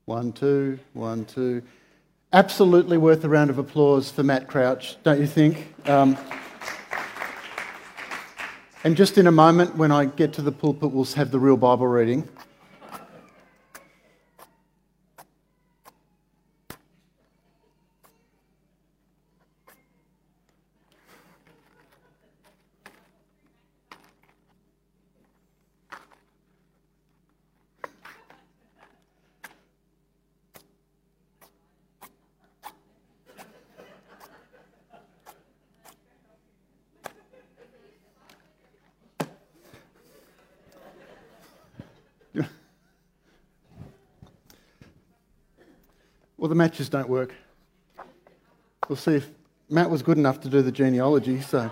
1, 2, 1, 2. Absolutely worth a round of applause for Matt Crouch, don't you think? And just in a moment, when I get to the pulpit, we'll have the real Bible reading. Well, the matches don't work. We'll see if Matt was good enough to do the genealogy, so...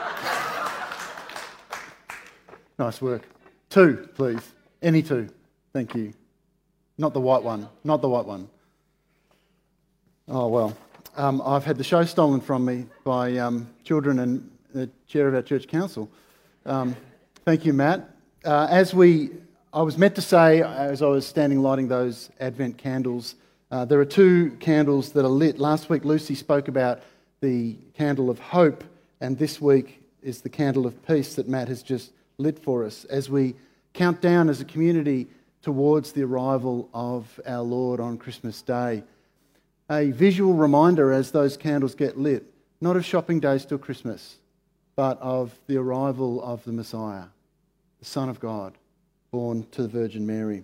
Nice work. 2, please. Any 2. Thank you. Not the white one. Not the white one. Oh, well. I've had the show stolen from me by children and the chair of our church council. Thank you, Matt. I was meant to say, as I was standing lighting those Advent candles, there are 2 candles that are lit. Last week, Lucy spoke about the candle of hope, and this week is the candle of peace that Matt has just lit for us as we count down as a community towards the arrival of our Lord on Christmas Day. A visual reminder as those candles get lit, not of shopping days till Christmas, but of the arrival of the Messiah, the Son of God, born to the Virgin Mary.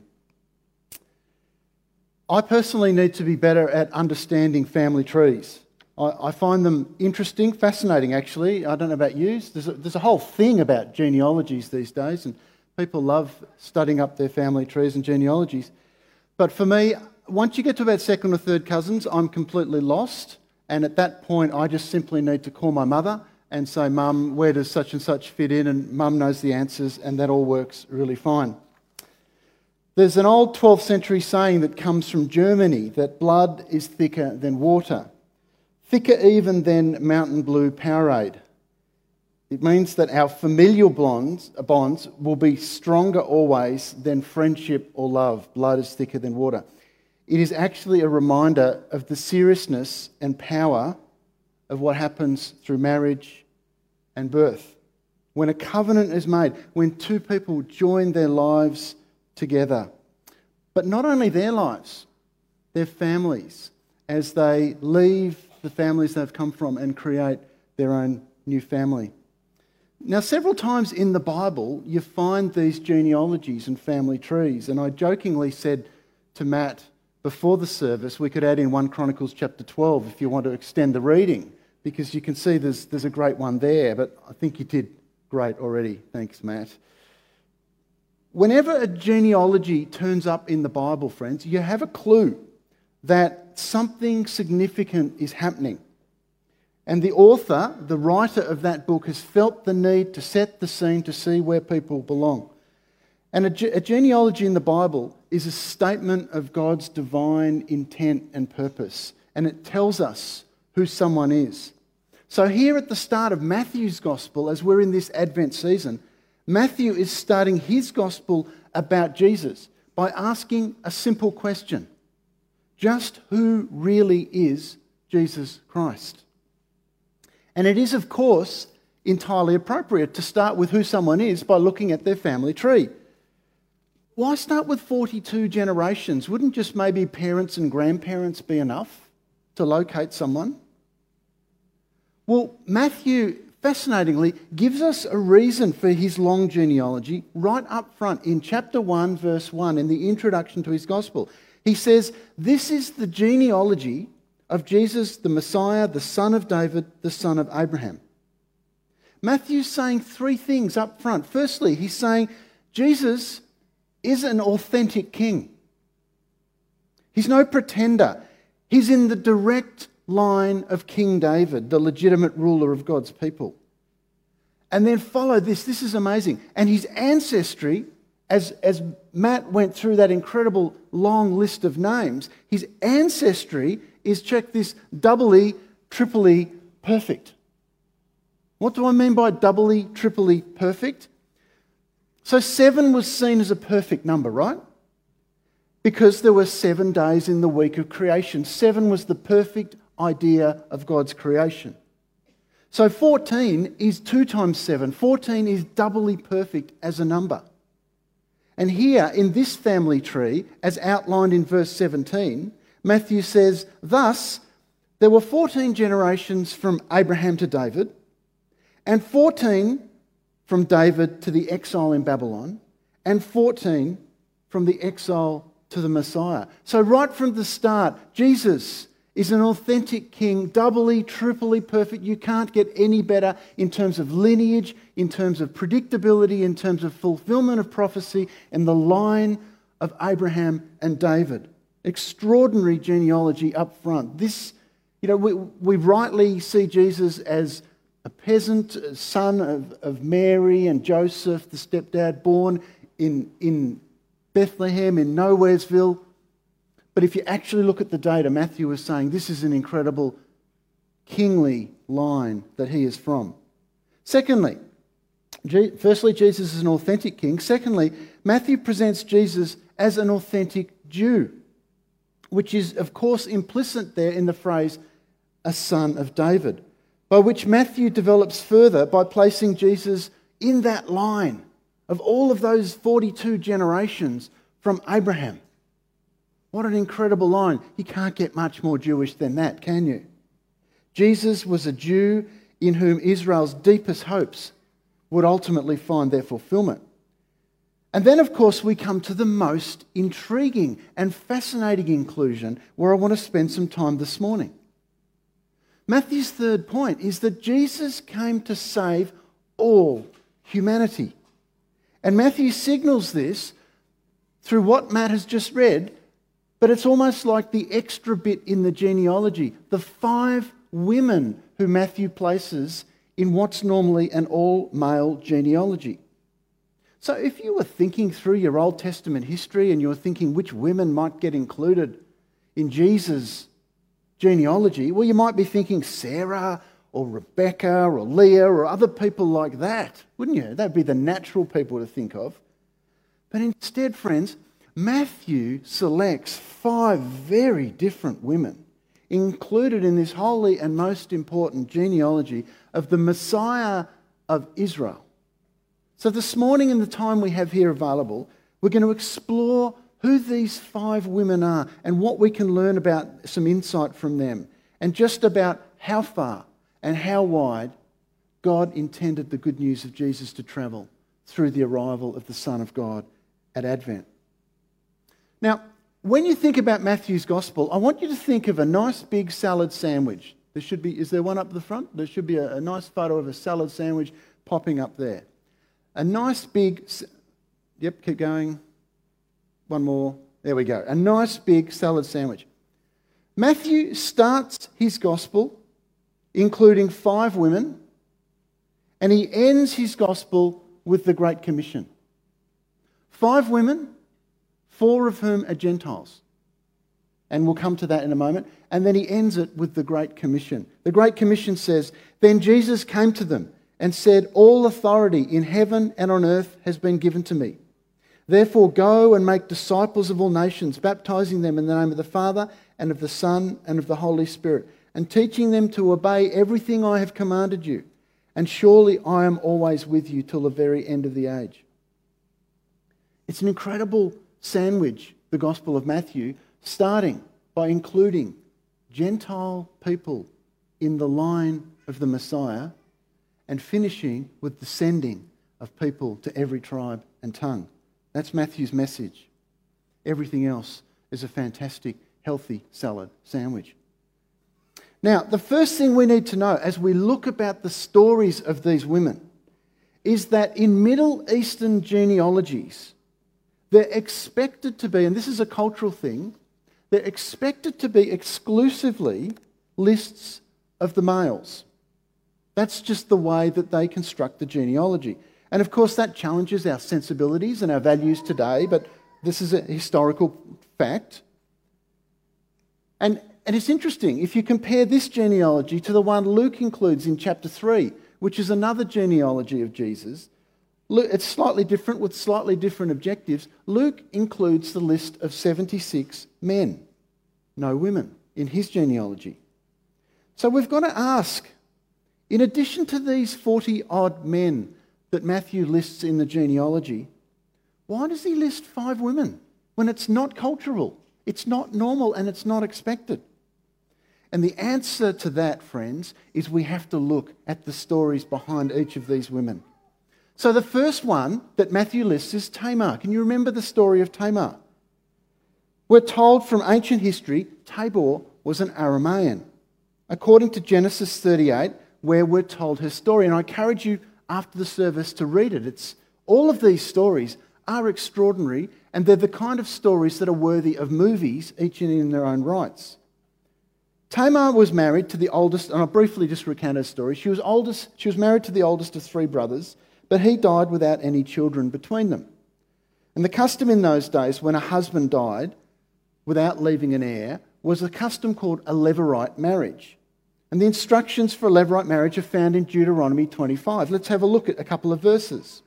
I personally need to be better at understanding family trees. I find them interesting, fascinating actually. I don't know about you. There's a whole thing about genealogies these days, and people love studying up their family trees and genealogies. But for me, once you get to about second or third cousins, I'm completely lost. And at that point, I just simply need to call my mother and say, Mum, where does such and such fit in? And Mum knows the answers, and that all works really fine. There's an old 12th century saying that comes from Germany that blood is thicker than water, thicker even than Mountain Blue Powerade. It means that our familial bonds will be stronger always than friendship or love. Blood is thicker than water. It is actually a reminder of the seriousness and power of what happens through marriage and birth. When a covenant is made, when 2 people join their lives together. But not only their lives, their families, as they leave the families they've come from and create their own new family. Now, several times in the Bible, you find these genealogies and family trees. And I jokingly said to Matt before the service, we could add in 1 Chronicles chapter 12 if you want to extend the reading, because you can see there's a great one there, but I think you did great already. Thanks, Matt. Whenever a genealogy turns up in the Bible, friends, you have a clue that something significant is happening. And the author, the writer of that book, has felt the need to set the scene to see where people belong. And a genealogy in the Bible is a statement of God's divine intent and purpose. And it tells us who someone is. So here at the start of Matthew's Gospel, as we're in this Advent season, Matthew is starting his Gospel about Jesus by asking a simple question. Just who really is Jesus Christ? And it is, of course, entirely appropriate to start with who someone is by looking at their family tree. Why start with 42 generations? Wouldn't just maybe parents and grandparents be enough to locate someone? Well, Matthew, fascinatingly, gives us a reason for his long genealogy right up front in chapter 1, verse 1, in the introduction to his Gospel. He says, this is the genealogy of Jesus, the Messiah, the son of David, the son of Abraham. Matthew's saying 3 things up front. Firstly, he's saying Jesus is an authentic king. He's no pretender. He's in the direct line of King David, the legitimate ruler of God's people. And then follow this. This is amazing. And his ancestry, as Matt went through that incredible long list of names, his ancestry is, check this, doubly, triply perfect. What do I mean by doubly, triply perfect? So 7 was seen as a perfect number, right? because there were 7 days in the week of creation. 7 was the perfect idea of God's creation. So 14 is 2 times 7. 14 is doubly perfect as a number. And here in this family tree, as outlined in verse 17, Matthew says, thus there were 14 generations from Abraham to David, and 14 from David to the exile in Babylon, and 14 from the exile to the Messiah. So right from the start, Jesus is an authentic king, doubly, triply perfect. You can't get any better in terms of lineage, in terms of predictability, in terms of fulfillment of prophecy, and the line of Abraham and David. Extraordinary genealogy up front. This, we rightly see Jesus as a peasant, son of Mary and Joseph, the stepdad, born in Bethlehem, in Nowheresville. But if you actually look at the data, Matthew was saying this is an incredible kingly line that he is from. Secondly, firstly, Jesus is an authentic king. Secondly, Matthew presents Jesus as an authentic Jew, which is, of course, implicit there in the phrase, a son of David, by which Matthew develops further by placing Jesus in that line of all of those 42 generations from Abraham. What an incredible line. You can't get much more Jewish than that, can you? Jesus was a Jew in whom Israel's deepest hopes would ultimately find their fulfillment. And then, of course, we come to the most intriguing and fascinating inclusion where I want to spend some time this morning. Matthew's third point is that Jesus came to save all humanity. And Matthew signals this through what Matt has just read, but it's almost like the extra bit in the genealogy, the 5 women who Matthew places in what's normally an all-male genealogy. So if you were thinking through your Old Testament history and you were thinking which women might get included in Jesus' genealogy, well, you might be thinking Sarah or Rebecca or Leah or other people like that, wouldn't you? That'd be the natural people to think of. But instead, friends, Matthew selects 5 very different women included in this holy and most important genealogy of the Messiah of Israel. So this morning, in the time we have here available, we're going to explore who these 5 women are and what we can learn about some insight from them, and just about how far and how wide God intended the good news of Jesus to travel through the arrival of the Son of God at Advent. Now, when you think about Matthew's Gospel, I want you to think of a nice big salad sandwich. Is there one up the front? There should be a nice photo of a salad sandwich popping up there. A nice big, keep going. One more. There we go. A nice big salad sandwich. Matthew starts his Gospel including 5 women, and he ends his Gospel with the Great Commission. 5 women, 4 of whom are Gentiles. And we'll come to that in a moment. And then he ends it with the Great Commission. The Great Commission says, "Then Jesus came to them and said, 'All authority in heaven and on earth has been given to me. Therefore go and make disciples of all nations, baptizing them in the name of the Father and of the Son and of the Holy Spirit, and teaching them to obey everything I have commanded you. And surely I am always with you till the very end of the age.'" It's an incredible sandwich, the Gospel of Matthew, starting by including Gentile people in the line of the Messiah and finishing with the sending of people to every tribe and tongue. That's Matthew's message. Everything else is a fantastic, healthy salad sandwich. Now, the first thing we need to know as we look about the stories of these women is that in Middle Eastern genealogies, they're expected to be, and this is a cultural thing, they're expected to be exclusively lists of the males. That's just the way that they construct the genealogy. And of course that challenges our sensibilities and our values today, but this is a historical fact. And it's interesting, if you compare this genealogy to the one Luke includes in chapter 3, which is another genealogy of Jesus, It's slightly different with slightly different objectives. Luke includes the list of 76 men, no women, in his genealogy. So we've got to ask, in addition to these 40-odd men that Matthew lists in the genealogy, why does he list 5 women when it's not cultural, it's not normal, and it's not expected? And the answer to that, friends, is we have to look at the stories behind each of these women. So the first one that Matthew lists is Tamar. Can you remember the story of Tamar? We're told from ancient history, Tabor was an Aramaean. According to Genesis 38, where we're told her story. And I encourage you after the service to read it. All of these stories are extraordinary, and they're the kind of stories that are worthy of movies, each in their own rights. Tamar was married to the oldest, and I'll briefly just recount her story. She was married to the oldest of 3 brothers, but he died without any children between them. And the custom in those days, when a husband died without leaving an heir, was a custom called a Levirate marriage. And the instructions for a Levirate marriage are found in Deuteronomy 25. Let's have a look at a couple of verses.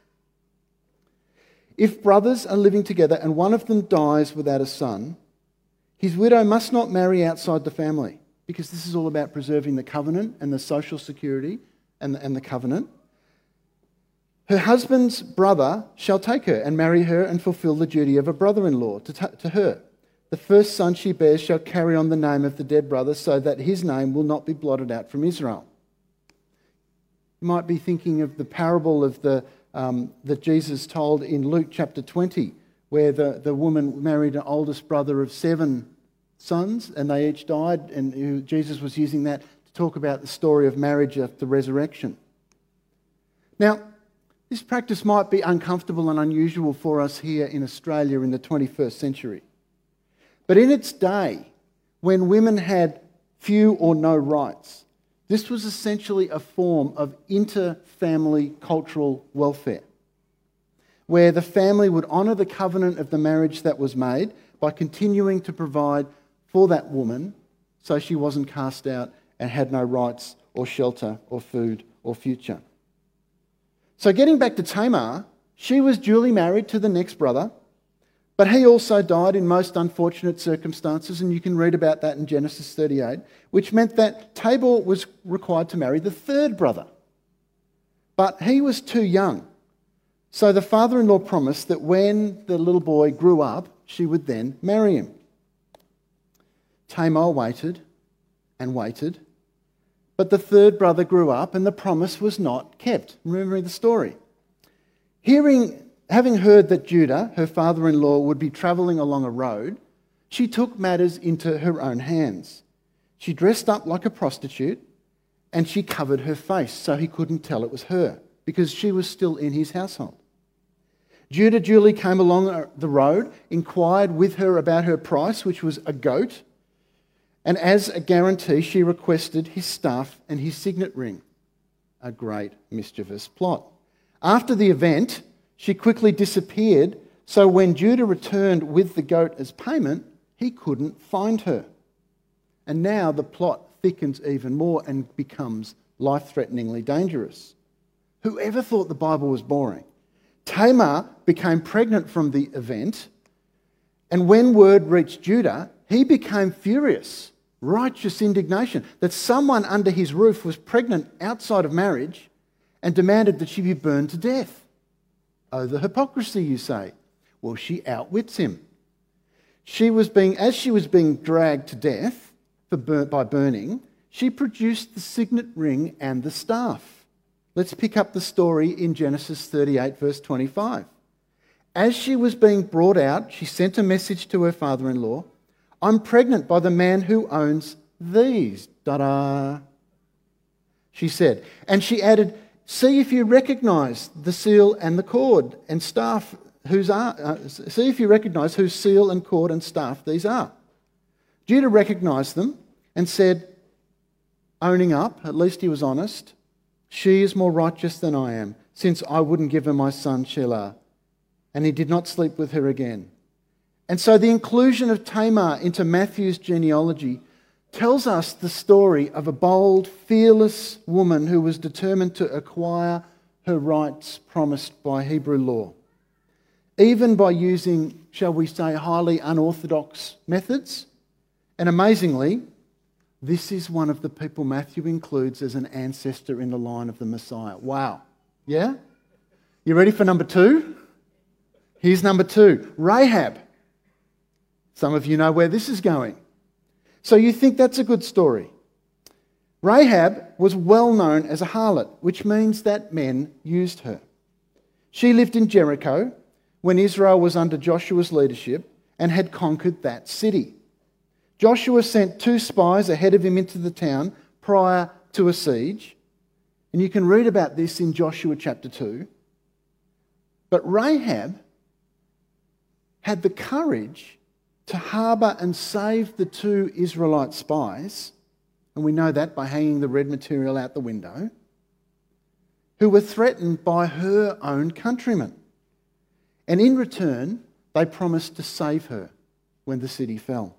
If brothers are living together and one of them dies without a son, his widow must not marry outside the family, because this is all about preserving the covenant and the social security and the covenant. Her husband's brother shall take her and marry her and fulfill the duty of a brother-in-law to her. The first son she bears shall carry on the name of the dead brother, so that his name will not be blotted out from Israel. You might be thinking of the parable of that Jesus told in Luke chapter 20, where the woman married an oldest brother of 7 sons, and they each died, and Jesus was using that to talk about the story of marriage after resurrection. Now, this practice might be uncomfortable and unusual for us here in Australia in the 21st century. But in its day, when women had few or no rights, this was essentially a form of inter-family cultural welfare, where the family would honour the covenant of the marriage that was made by continuing to provide for that woman so she wasn't cast out and had no rights or shelter or food or future. So getting back to Tamar, she was duly married to the next brother, but he also died in most unfortunate circumstances, and you can read about that in Genesis 38, which meant that Tabor was required to marry the 3rd brother. But he was too young, so the father-in-law promised that when the little boy grew up, she would then marry him. Tamar waited and waited, but the 3rd brother grew up and the promise was not kept. Remembering the story. Having heard that Judah, her father-in-law, would be travelling along a road, she took matters into her own hands. She dressed up like a prostitute and she covered her face so he couldn't tell it was her, because she was still in his household. Judah duly came along the road, inquired with her about her price, which was a goat, and as a guarantee, she requested his staff and his signet ring. A great mischievous plot. After the event, she quickly disappeared, so when Judah returned with the goat as payment, he couldn't find her. And now the plot thickens even more and becomes life-threateningly dangerous. Whoever thought the Bible was boring? Tamar became pregnant from the event, and when word reached Judah, he became furious, righteous indignation, that someone under his roof was pregnant outside of marriage, and demanded that she be burned to death. Oh, the hypocrisy, you say. Well, she outwits him. As she was being dragged to death by burning, she produced the signet ring and the staff. Let's pick up the story in Genesis 38, verse 25. As she was being brought out, she sent a message to her father-in-law, "I'm pregnant by the man who owns these." Da-da. She said. And she added, "See if you recognise the seal and the cord and staff see if you recognise whose seal and cord and staff these are." Judah recognised them and said, owning up, at least he was honest, "She is more righteous than I am, since I wouldn't give her my son Shelah." And he did not sleep with her again. And so the inclusion of Tamar into Matthew's genealogy tells us the story of a bold, fearless woman who was determined to acquire her rights promised by Hebrew law, even by using, shall we say, highly unorthodox methods. And amazingly, this is one of the people Matthew includes as an ancestor in the line of the Messiah. Wow. Yeah? You ready for number 2? Here's number 2, Rahab. Some of you know where this is going. So you think that's a good story. Rahab was well known as a harlot, which means that men used her. She lived in Jericho when Israel was under Joshua's leadership and had conquered that city. Joshua sent 2 spies ahead of him into the town prior to a siege. And you can read about this in Joshua chapter 2. But Rahab had the courage to harbour and save the 2 Israelite spies, and we know that by hanging the red material out the window, who were threatened by her own countrymen. And in return, they promised to save her when the city fell.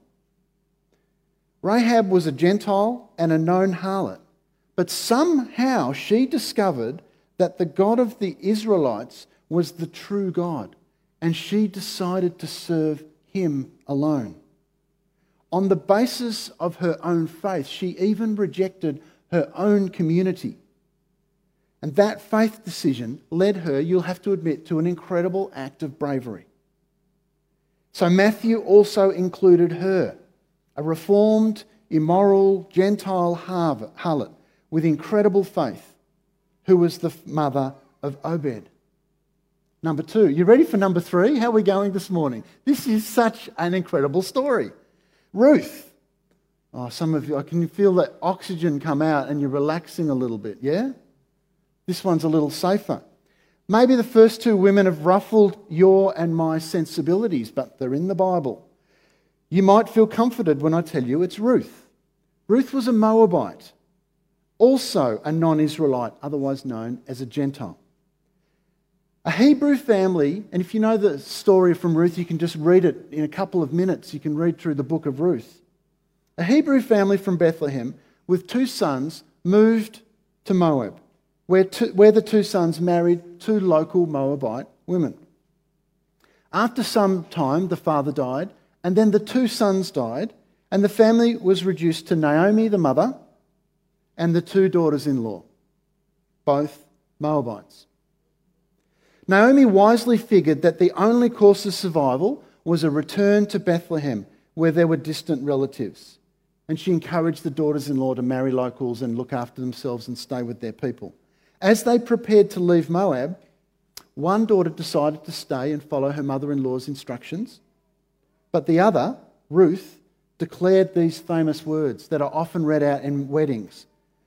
Rahab was a Gentile and a known harlot, but somehow she discovered that the God of the Israelites was the true God, and she decided to serve him alone. On the basis of her own faith, she even rejected her own community. And that faith decision led her, you'll have to admit, to an incredible act of bravery. So Matthew also included her, a reformed, immoral, Gentile harlot with incredible faith, who was the mother of Obed. Number 2. You ready for number 3? How are we going this morning? This is such an incredible story. Ruth. Oh, some of you, I can feel that oxygen come out and you're relaxing a little bit, yeah? This one's a little safer. Maybe the first 2 women have ruffled your and my sensibilities, but they're in the Bible. You might feel comforted when I tell you it's Ruth. Ruth was a Moabite, also a non-Israelite, otherwise known as a Gentile. A Hebrew family, and if you know the story from Ruth, you can just read it in a couple of minutes. You can read through the book of Ruth. A Hebrew family from Bethlehem with 2 sons moved to Moab, where the 2 sons married 2 local Moabite women. After some time, the father died, and then the 2 sons died, and the family was reduced to Naomi, the mother, and the 2 daughters-in-law, both Moabites. Naomi wisely figured that the only course of survival was a return to Bethlehem, where there were distant relatives. And she encouraged the daughters-in-law to marry locals and look after themselves and stay with their people. As they prepared to leave Moab, one daughter decided to stay and follow her mother-in-law's instructions. But the other, Ruth, declared these famous words that are often read out in weddings.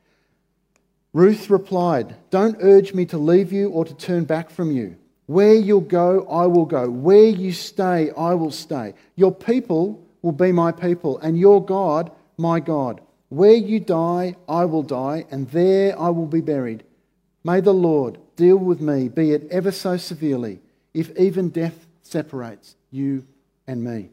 Ruth replied, "Don't urge me to leave you or to turn back from you. Where you'll go, I will go. Where you stay, I will stay. Your people will be my people, and your God, my God. Where you die, I will die, and there I will be buried. May the Lord deal with me, be it ever so severely, if even death separates you and me."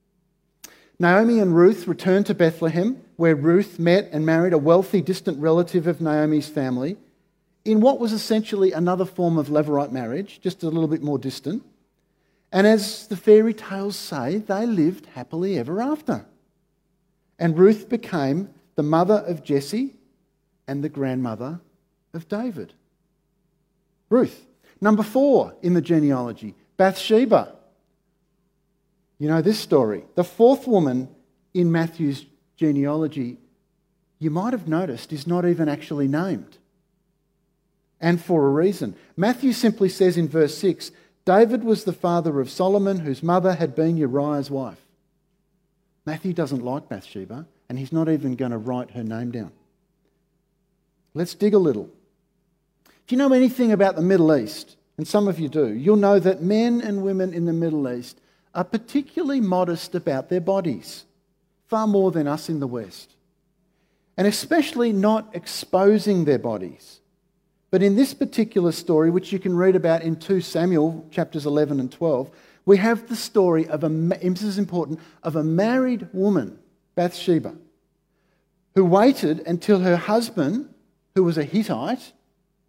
Naomi and Ruth returned to Bethlehem, where Ruth met and married a wealthy, distant relative of Naomi's family, in what was essentially another form of Levirate marriage, just a little bit more distant. And as the fairy tales say, they lived happily ever after. And Ruth became the mother of Jesse and the grandmother of David. Ruth. Number 4 in the genealogy, Bathsheba. You know this story. The 4th woman in Matthew's genealogy, you might have noticed, is not even actually named. And for a reason. Matthew simply says in verse 6, David was the father of Solomon, whose mother had been Uriah's wife. Matthew doesn't like Bathsheba, and he's not even going to write her name down. Let's dig a little. If you know anything about the Middle East, and some of you do, you'll know that men and women in the Middle East are particularly modest about their bodies, far more than us in the West, and especially not exposing their bodies. But in this particular story, which you can read about in 2 Samuel chapters 11 and 12, we have the story of this is important, of a married woman, Bathsheba, who waited until her husband, who was a Hittite,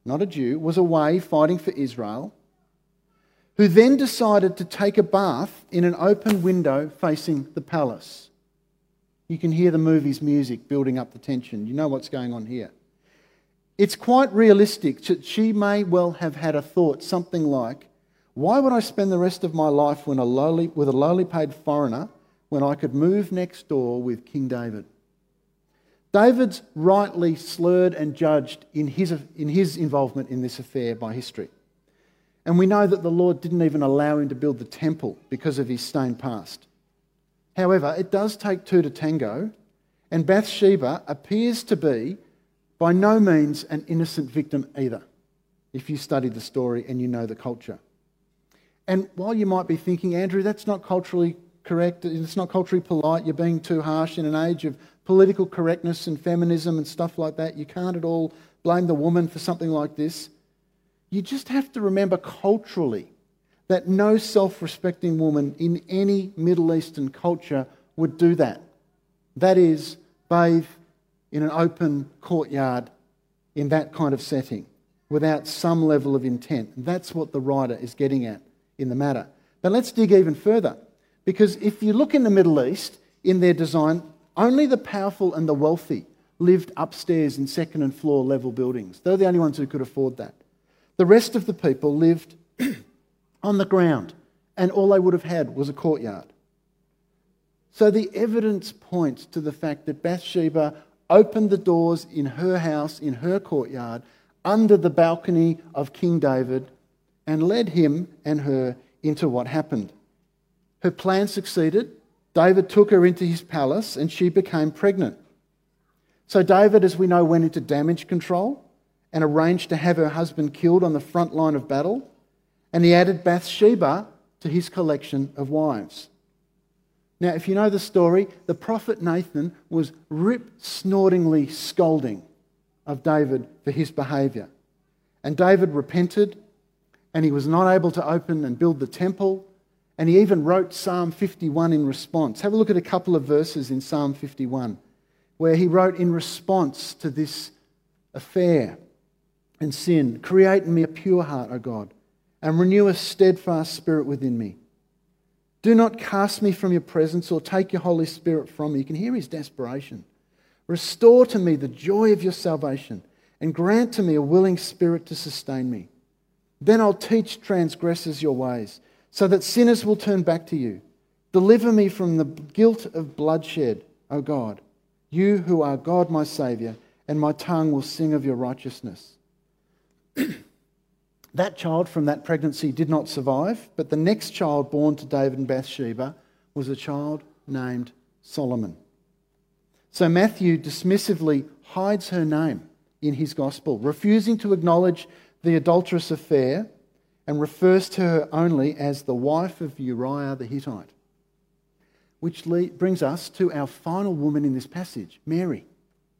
not a Jew, was away fighting for Israel, who then decided to take a bath in an open window facing the palace. You can hear the movie's music building up the tension. You know what's going on here. It's quite realistic that she may well have had a thought, something like, why would I spend the rest of my life with a lowly paid foreigner when I could move next door with King David? David's rightly slurred and judged in his involvement in this affair by history. And we know that the Lord didn't even allow him to build the temple because of his stained past. However, it does take two to tango, and Bathsheba appears to be by no means an innocent victim either, if you study the story and you know the culture. And while you might be thinking, Andrew, that's not culturally correct, it's not culturally polite, you're being too harsh in an age of political correctness and feminism and stuff like that, you can't at all blame the woman for something like this. You just have to remember culturally that no self-respecting woman in any Middle Eastern culture would do that. That is, bathe in an open courtyard in that kind of setting without some level of intent. That's what the writer is getting at in the matter. But let's dig even further, because if you look in the Middle East, in their design, only the powerful and the wealthy lived upstairs in second and floor level buildings. They're the only ones who could afford that. The rest of the people lived on the ground, and all they would have had was a courtyard. So the evidence points to the fact that Bathsheba opened the doors in her house, in her courtyard, under the balcony of King David, and led him and her into what happened. Her plan succeeded. David took her into his palace, and she became pregnant. So David, as we know, went into damage control and arranged to have her husband killed on the front line of battle, and he added Bathsheba to his collection of wives. Now, if you know the story, the prophet Nathan was rip-snortingly scolding of David for his behaviour. And David repented, and he was not able to open and build the temple, and he even wrote Psalm 51 in response. Have a look at a couple of verses in Psalm 51, where he wrote in response to this affair and sin, "Create in me a pure heart, O God, and renew a steadfast spirit within me. Do not cast me from your presence or take your Holy Spirit from me." You can hear his desperation. "Restore to me the joy of your salvation and grant to me a willing spirit to sustain me. Then I'll teach transgressors your ways so that sinners will turn back to you. Deliver me from the guilt of bloodshed, O God, you who are God my Saviour, and my tongue will sing of your righteousness." That child from that pregnancy did not survive, but the next child born to David and Bathsheba was a child named Solomon. So Matthew dismissively hides her name in his gospel, refusing to acknowledge the adulterous affair, and refers to her only as the wife of Uriah the Hittite. Which brings us to our final woman in this passage, Mary.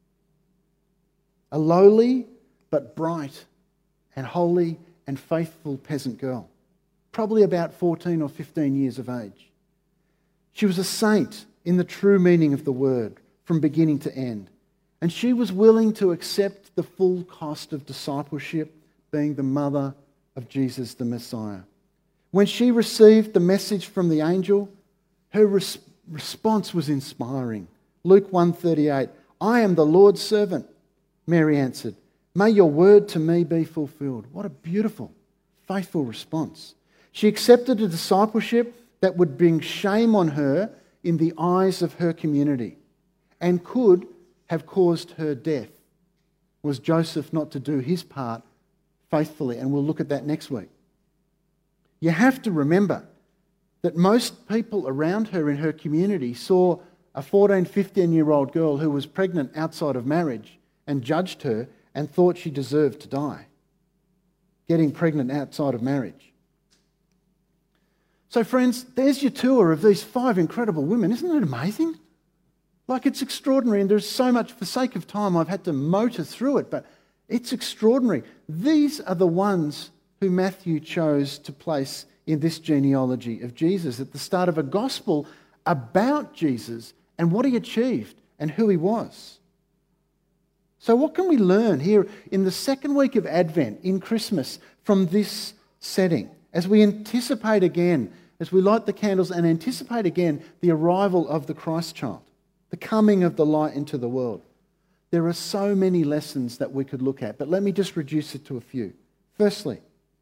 A lowly but bright and holy and faithful peasant girl, probably about 14 or 15 years of age. She was a saint in the true meaning of the word from beginning to end, and she was willing to accept the full cost of discipleship, being the mother of Jesus the Messiah. When she received the message from the angel, her response was inspiring. Luke 1:38, "I am the Lord's servant," Mary answered. "May your word to me be fulfilled." What a beautiful, faithful response. She accepted a discipleship that would bring shame on her in the eyes of her community and could have caused her death. Was Joseph not to do his part faithfully? And we'll look at that next week. You have to remember that most people around her in her community saw a 14, 15-year-old girl who was pregnant outside of marriage and judged her and thought she deserved to die, getting pregnant outside of marriage. So friends, there's your tour of these 5 incredible women. Isn't it amazing? Like, it's extraordinary, and there's so much, for sake of time, I've had to motor through it, but it's extraordinary. These are the ones who Matthew chose to place in this genealogy of Jesus at the start of a gospel about Jesus and what he achieved and who he was. So what can we learn here in the second week of Advent, in Christmas, from this setting? As we anticipate again, as we light the candles and anticipate again the arrival of the Christ child, the coming of the light into the world. There are so many lessons that we could look at, but let me just reduce it to a few. Firstly,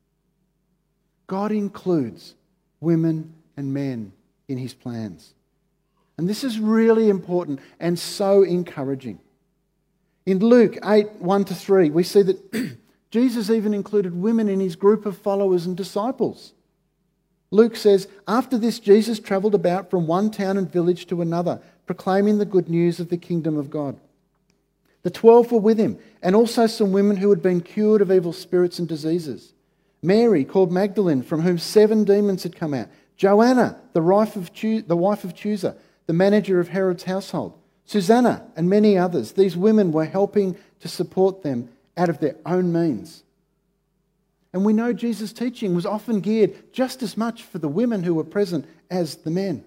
God includes women and men in his plans. And this is really important and so encouraging. In Luke 8, 1-3, we see that Jesus even included women in his group of followers and disciples. Luke says, after this, Jesus travelled about from one town and village to another, proclaiming the good news of the kingdom of God. The 12 were with him, and also some women who had been cured of evil spirits and diseases. Mary, called Magdalene, from whom 7 demons had come out. Joanna, the wife of Chuza, the manager of Herod's household. Susanna, and many others. These women were helping to support them out of their own means. And we know Jesus' teaching was often geared just as much for the women who were present as the men.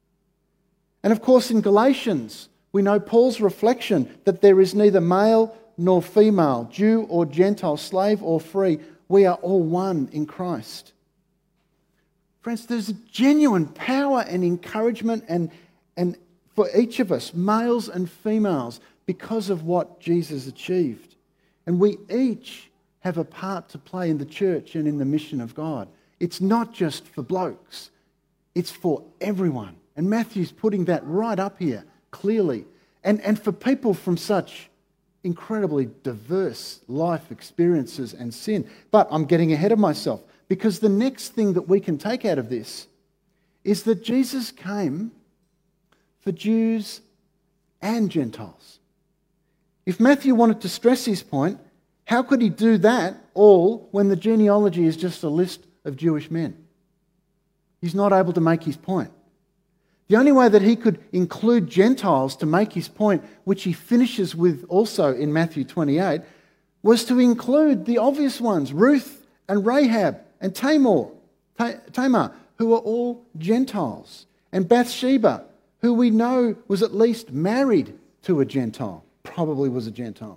And of course, in Galatians, we know Paul's reflection that there is neither male nor female, Jew or Gentile, slave or free. We are all one in Christ. Friends, there's genuine power and encouragement and for each of us, males and females, because of what Jesus achieved. And we each have a part to play in the church and in the mission of God. It's not just for blokes. It's for everyone. And Matthew's putting that right up here, clearly. And for people from such incredibly diverse life experiences and sin. But I'm getting ahead of myself, because the next thing that we can take out of this is that Jesus came for Jews and Gentiles. If Matthew wanted to stress his point, how could he do that all when the genealogy is just a list of Jewish men? He's not able to make his point. The only way that he could include Gentiles to make his point, which he finishes with also in Matthew 28, was to include the obvious ones, Ruth and Rahab and Tamar, who are all Gentiles, and Bathsheba, who we know was at least married to a Gentile, probably was a Gentile.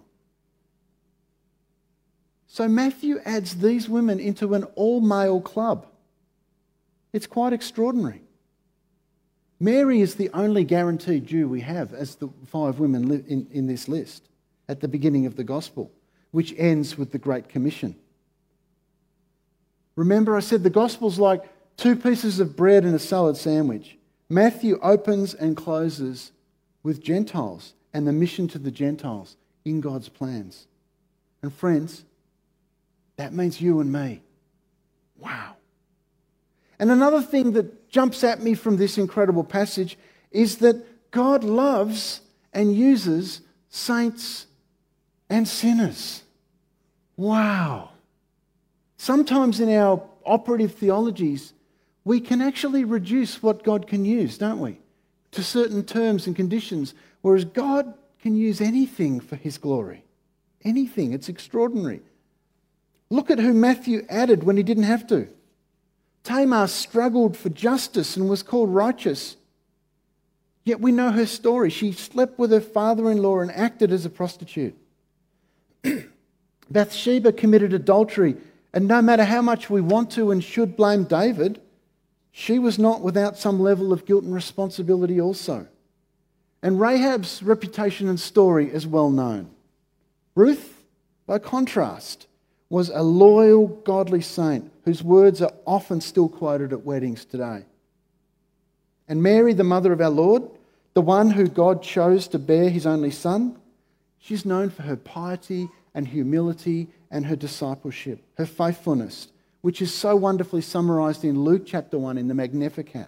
So Matthew adds these women into an all-male club. It's quite extraordinary. Mary is the only guaranteed Jew we have as the 5 women in this list at the beginning of the Gospel, which ends with the Great Commission. Remember, I said the Gospel's like 2 pieces of bread and a salad sandwich. Matthew opens and closes with Gentiles and the mission to the Gentiles in God's plans. And friends, that means you and me. Wow. And another thing that jumps at me from this incredible passage is that God loves and uses saints and sinners. Wow. Sometimes in our operative theologies, we can actually reduce what God can use, don't we? To certain terms and conditions, whereas God can use anything for his glory. Anything. It's extraordinary. Look at who Matthew added when he didn't have to. Tamar struggled for justice and was called righteous. Yet we know her story. She slept with her father-in-law and acted as a prostitute. Bathsheba committed adultery, and no matter how much we want to and should blame David, she was not without some level of guilt and responsibility also. And Rahab's reputation and story is well known. Ruth, by contrast, was a loyal, godly saint whose words are often still quoted at weddings today. And Mary, the mother of our Lord, the one who God chose to bear his only son, she's known for her piety and humility and her discipleship, her faithfulness, which is so wonderfully summarised in Luke chapter 1 in the Magnificat.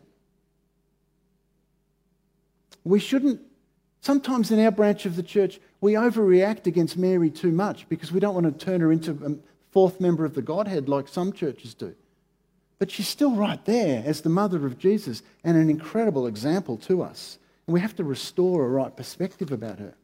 We shouldn't, sometimes in our branch of the church, we overreact against Mary too much because we don't want to turn her into a 4th member of the Godhead like some churches do. But she's still right there as the mother of Jesus and an incredible example to us. And we have to restore a right perspective about her.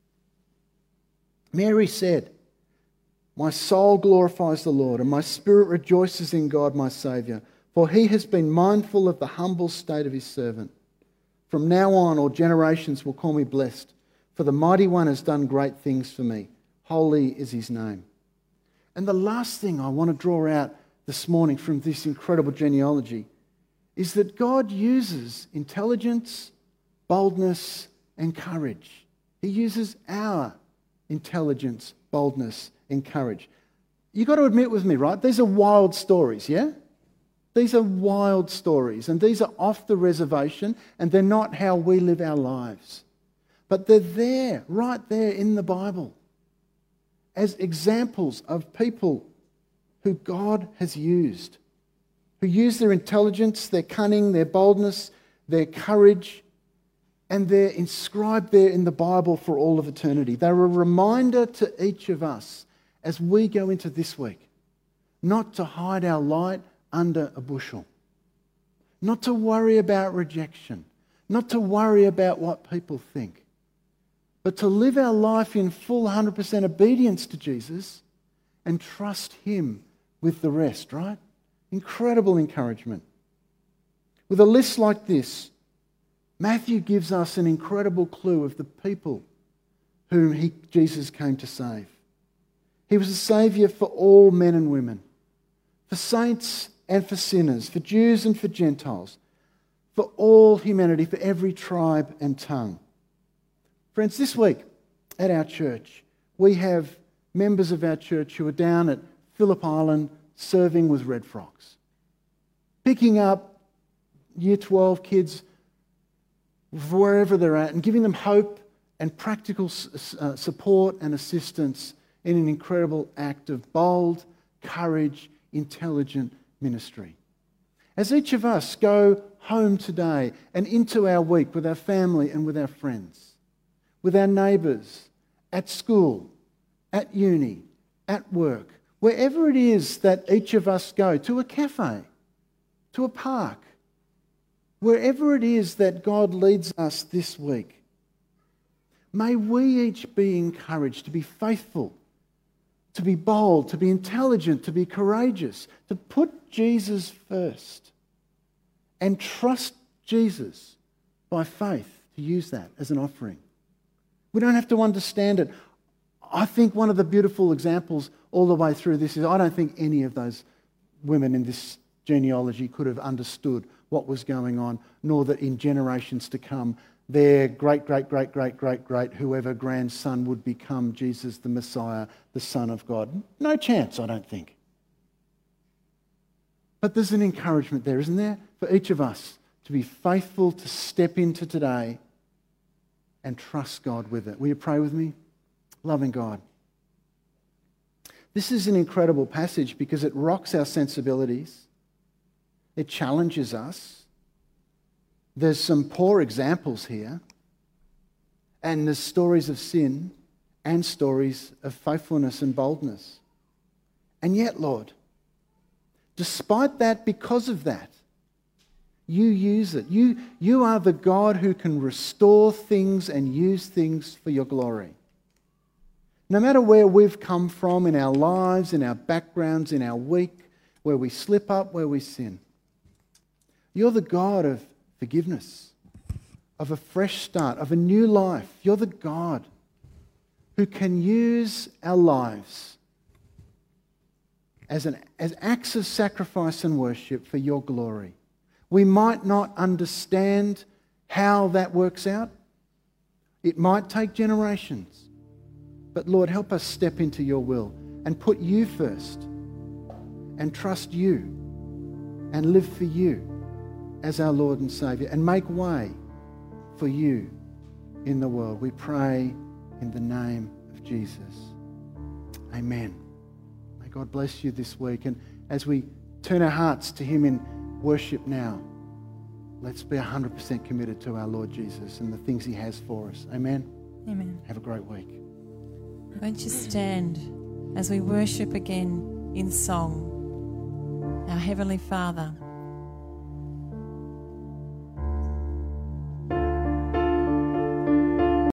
Mary said, "My soul glorifies the Lord, and my spirit rejoices in God my Saviour, for he has been mindful of the humble state of his servant. From now on, all generations will call me blessed, For the Mighty One has done great things for me. Holy is his name. And the last thing I want to draw out this morning from this incredible genealogy is that God uses intelligence, boldness, and courage. He uses our intelligence, boldness, and courage. You've got to admit with me, right? These are wild stories, yeah? These are wild stories, and these are off the reservation, and they're not how we live our lives. But they're there, right there in the Bible, as examples of people who God has used, who use their intelligence, their cunning, their boldness, their courage, and they're inscribed there in the Bible for all of eternity. They're a reminder to each of us as we go into this week, not to hide our light under a bushel, not to worry about rejection, not to worry about what people think, but to live our life in full 100% obedience to Jesus and trust him with the rest, right? Incredible encouragement. With a list like this, Matthew gives us an incredible clue of the people whom Jesus came to save. He was a saviour for all men and women, for saints and for sinners, for Jews and for Gentiles, for all humanity, for every tribe and tongue. Friends, this week at our church, we have members of our church who are down at Phillip Island serving with Red Frogs, picking up Year 12 kids wherever they're at and giving them hope and practical support and assistance in an incredible act of bold, courage, intelligent ministry. As each of us go home today and into our week with our family and with our friends, with our neighbours, at school, at uni, at work, wherever it is that each of us go, to a cafe, to a park, wherever it is that God leads us this week, may we each be encouraged to be faithful, to be bold, to be intelligent, to be courageous, to put Jesus first and trust Jesus by faith to use that as an offering. We don't have to understand it. I think one of the beautiful examples all the way through this is I don't think any of those women in this genealogy could have understood what was going on, nor that in generations to come their great, whoever grandson would become Jesus the Messiah, the Son of God. No chance, I don't think. But there's an encouragement there, isn't there, for each of us to be faithful to step into today and trust God with it. Will you pray with me? Loving God, this is an incredible passage because it rocks our sensibilities. It challenges us. There's some poor examples here. And there's stories of sin and stories of faithfulness and boldness. And yet, Lord, despite that, because of that, you use it. You are the God who can restore things and use things for your glory. No matter where we've come from in our lives, in our backgrounds, in our week, where we slip up, where we sin, you're the God of forgiveness, of a fresh start, of a new life. You're the God who can use our lives as acts of sacrifice and worship for your glory. We might not understand how that works out. It might take generations. But Lord, help us step into your will and put you first and trust you and live for you as our Lord and Saviour and make way for you in the world. We pray in the name of Jesus. Amen. May God bless you this week. And as we turn our hearts to him in worship now, let's be 100% committed to our Lord Jesus and the things he has for us. Amen. Amen. Have a great week. Won't you stand as we worship again in song? Our Heavenly Father,